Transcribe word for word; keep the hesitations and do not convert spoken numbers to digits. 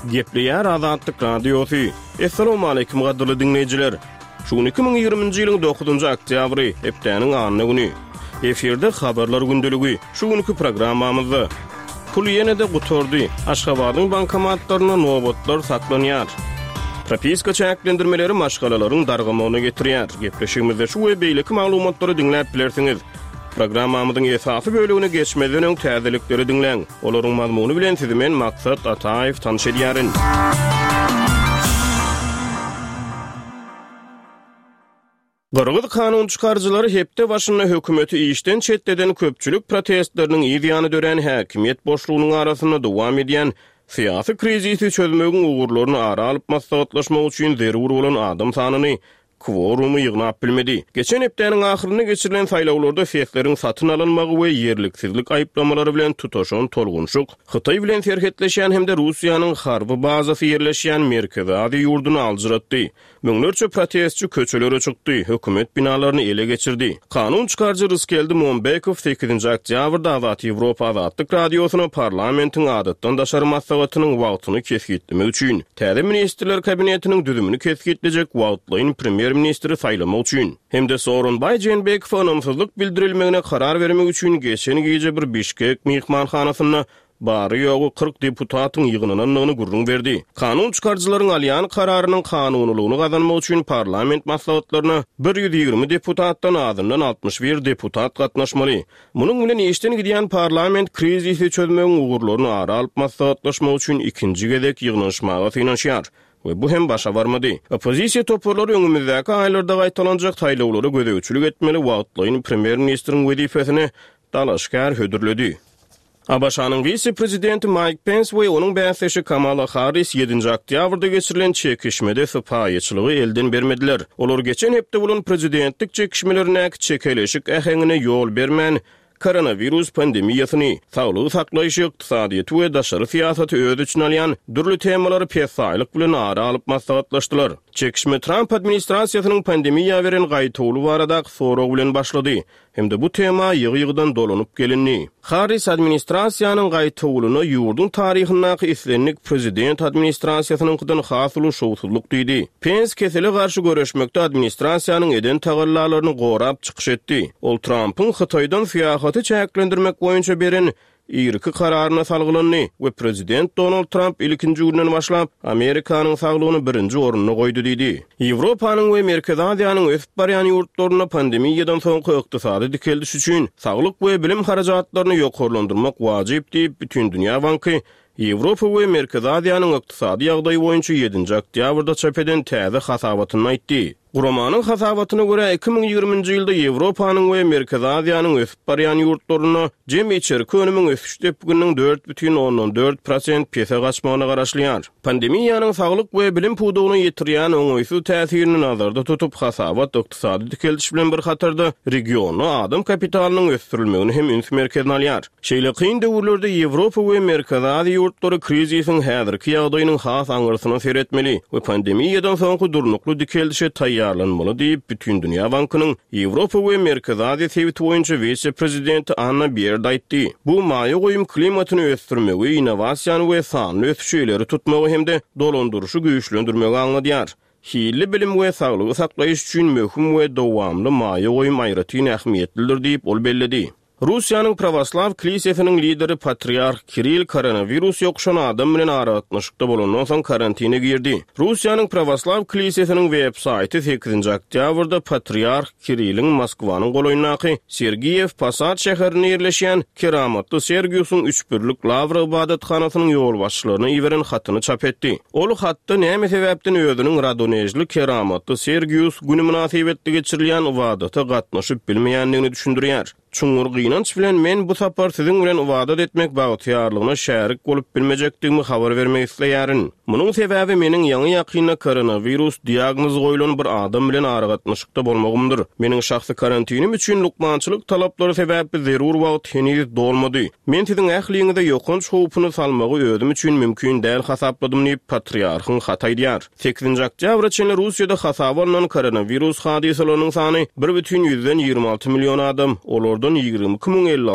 Gepleýär Azatlyk radiosu. Assalamu alaykum gadyrly dinleýijiler. Şu iki bin ýygrymynjy ýylyň dokuzunjy oktýabry, hepdeniň anyny güni. Eferde habarlar gündeligi. Şu günki programmamyzda pul ýene-de gutordy. Aşgabatyň bankomatlaryna nowatlar saklanýar. Propiska çäklendirmeleri maşgalalaryň dargamagyna getirýär. Gepleşigimizde şu we beýleki maglumatlary dinläp bilersiňiz. Programmamyzyň esasy bölügine geçmeden öň täzelikleri dinleň. Olaryň mazmuny bilen sizi men Maksat Ataýew tanış edýärin. Gyrgyz kanun çykarjylary hepde başyna hökümeti işden çetleden köpçülük protestleriniň ýygyany dören häkimiýet boşlugynyň arasyna dowam edýän syýasy krizisi çözmegiň ugurlaryny ara alyp maslahatlaşmak üçin zerur bolan adam sanyny kworumy ýygnap bilmedi. Geçen hepdeniň ahyryna geçirilen saýlawlarda sesleriň satyn alynmagy we ýerliksizlik aýyplamary bilen tutaşan tolgunçuk, Hytaý bilen serhetleşen hemde Russiýanyň harby bazasy ýerleşýän Merkezi ady ýurduny alçyratdy. Müňlerçe protestçi köçelere çykdy, hökümet binalaryny ele geçirdi. Kanun çykarjy Ryskeldi Monbekow sekizinji oktýabrda Azat Ýewropa Azatlyk radiosuna parlamentiň adatdan daşary maslahatynyň wagtyny kesgitlemek üçin täze ministrler kabinetiniň düzümini kesgitlecek wagtlaryň premier ministri saýlamak üçin hemde Soronbay Jeenbekow namsızlyk bildirilmegine karar vermek üçin geçen gece bir Bişkek mehmanhanasyna bary ýogy kırk deputatyň ýygynyny gurrun berdi. Kanun çykarjylaryň alýan kararynyň kanunylygyny gazanmak üçin parlament maslahatlaryna bir ýüz ýygrimi deputatdan azyndan altmış bir deputat gatnaşmaly. Munyň bilen işden gidýän parlament krizisi çözmegiň ugurlaryny ara alyp maslahatlaşmak üçin ikinji gezek ýygnaşmaga synaşýar. Ve bu hem başa varmadı. Opozisiya toporlary öňümizdäki aýlarda gaýtalanjak taýlawlary gödegçilik etmeli wagtlaryň premier ministriň wezifesini dalaşkar hödürledi. Abaşanyň vice-prezidenti Mike Pence we onuň bäsleşi Kamala Harris ýedinji oktýabrda geçirilen çekişmede sypaýyçylygy elden bermediler. Olar geçen hepde bolan prezidentlik çekişmelerine çekeleşik äheňine ýol bermän koronavirus pandemiýasyny, saglyk saklaýyş ykdysadyýety we daşary syýasaty öz üçin alýan dürli temalary pesaýlyk bilen ara alyp maslahatlaşdylar. Çekişme Trump administrasiýasynyň pandemiýa beren gaýtawly baradaky sorag bilen başlady. Hemde bu tema ýygy-ýygydan dolanyp gelinni. Harris administrasiýanyň gaýtawylyna ýurdun taryhynyňky islenlik prezident administrasiýasynyňkydan has ulaşşawsuzlyk diýdi. Pence kesele garşy görüşmekde administrasiýanyň eden tagallalaryny gorap çykyş etdi. Ol Trump'yň Hytaýdan syýasaty çäklendirmek boýunça beren ýyrky kararyna salgylanyny we prezident Donald Trump ilkinji günden başlap Amerikanyň saglygyny birinji orunyna goýdy diýdi. Ýewropanyň we Merkezi Aziýanyň ösüp barýan ýurtlaryna pandemiýadan soňky ykdysady dikeldiş üçin saglyk we bilim harajatlaryny ýokarlandyrmak wajyp diýip bütün dünýä banky Ýewropa we Merkezi Aziýanyň ykdysady ýagdaýy boýunça ýedinji oktýabrda çap eden täze hasabatyny aýtdy. Guramanyň hasabatyna görä iki bin ýygrymynjy ýylda Ýewropanyň we Merkezi Aziýanyň ösüp barýan ýurtlaryna jemgyýet içerki önümiň ösüşde bugüniň dört бүтүn oňdan dört prosent pese gaçmagyna garaşlýar. Pandemiýanyň saglyk we bilim pudugyny ýetirýän oňoýsuz täsirini nazarda tutup hasabat ykdysady dikeldiş bilen bir hatarda regiony adam kapitalynyň ösdürilmegini hem üns merkezine alýar. Şeýle kyn döwürlerde Ýewropa we Merkezi Aziýa ýurtlary krizisiň häzirki ýagdaýynyň has aňyrsynı seretmeli we pandemiýadan soňky durnukly dikeldişe taýýarlanmaly diýip bütün dünýä bankynyň Ýewropa we Merkezi Aziýa sebit boýunça vice-prezidenti Anna Baerd aýtdy. Bu maýa goýum klimatyny ösdürmegi, innovasiýany we sanly ösüşleri tutmagy hemde dolandyrşy güýçlendirmegi aňladýar. Hili bilim we saglygy saklaýyş üçin möhüm we dowamly maýa goýum aýraty ähmiýetlidir diýip ol belledi. Russiýanyň Pravoslav Kilisiyasiniň lideri Patriarh Kirill koronavirus ýokşan adam bilen aratnaşykda bolandan soň karantina girdi. Russiýanyň Pravoslav Kilisiyasiniň web-saýty sekizinji oktýabrda Patriarh Kirillň Moskwanyň golaýnaky Sergiyev Posad şäherine ýerleşýän keramatly Sergiusyň üç birlik Lavra ibadatxanasynyň ýol başçylaryna ýiberen hatyny çap etdi. Ol hatda näme sebäpden özüniň radonejli keramatly Sergius güni münasibetli geçirilýän ibadata gatnaşyp bilmeýändigini düşündirýär. Çuňur gynanç bilen men bu sapar siziň bilen ibadat etmek bagtýarlygyna şärik bolup bilmejekdigimi habar bermek isleýärin. Munyň sebäbi meniň ýaňy ýakyna koronavirus diagnozy goýulan bir adam bilen aragatnaşykda bolmagymdyr. Meniň şahsy karantinim üçin lukmançylyk talaplary sebäpli zerur wagt heniz dolmady. Men siziň ähliňizde ýokunç howpuny salmagy özüm üçin mümkin däl hasapladym diýip patriarhyň hataýdýar. sekizinji oktýabr üçin Russiýada hasaplanýan koronavirus hadisalarynyň sany bir бүтүn ýüzden ýygrima alty million adam, olardan ýygrima iki ming elli